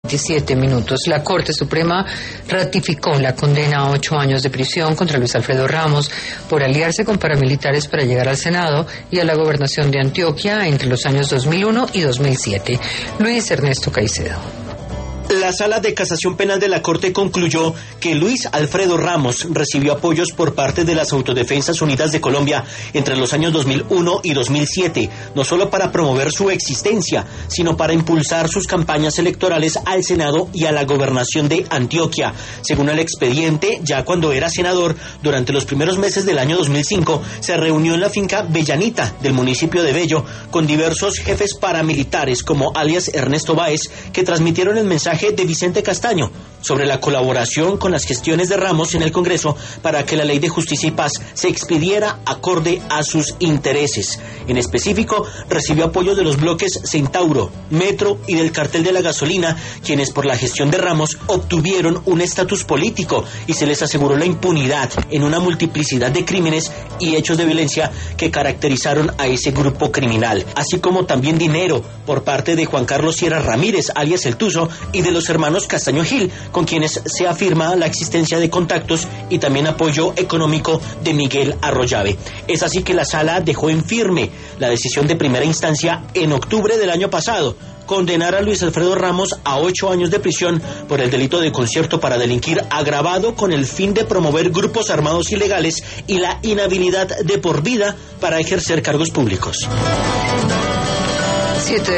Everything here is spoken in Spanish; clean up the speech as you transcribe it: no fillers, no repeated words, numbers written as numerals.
17 minutos. La Corte Suprema ratificó la condena a 8 años de prisión contra Luis Alfredo Ramos por aliarse con paramilitares para llegar al Senado y a la gobernación de Antioquia entre los años 2001 y 2007. Luis Ernesto Caicedo. La Sala de Casación Penal de la Corte concluyó que Luis Alfredo Ramos recibió apoyos por parte de las Autodefensas Unidas de Colombia entre los años 2001 y 2007, no solo para promover su existencia, sino para impulsar sus campañas electorales al Senado y a la gobernación de Antioquia. Según el expediente, ya cuando era senador, durante los primeros meses del año 2005, se reunió en la finca Bellanita del municipio de Bello con diversos jefes paramilitares como alias Ernesto Báez, que transmitieron el mensaje de Vicente Castaño sobre la colaboración con las gestiones de Ramos en el Congreso para que la Ley de Justicia y Paz se expidiera acorde a sus intereses. En específico, recibió apoyo de los bloques Centauro, Metro y del Cartel de la Gasolina, quienes por la gestión de Ramos obtuvieron un estatus político y se les aseguró la impunidad en una multiplicidad de crímenes y hechos de violencia que caracterizaron a ese grupo criminal, así como también dinero por parte de Juan Carlos Sierra Ramírez, alias El Tuzo, y de los hermanos Castaño Gil, con quienes se afirma la existencia de contactos y también apoyo económico de Miguel Arroyave. Es así que la Sala dejó en firme la decisión de primera instancia en octubre del año pasado, condenar a Luis Alfredo Ramos a 8 años de prisión por el delito de concierto para delinquir agravado con el fin de promover grupos armados ilegales y la inhabilidad de por vida para ejercer cargos públicos.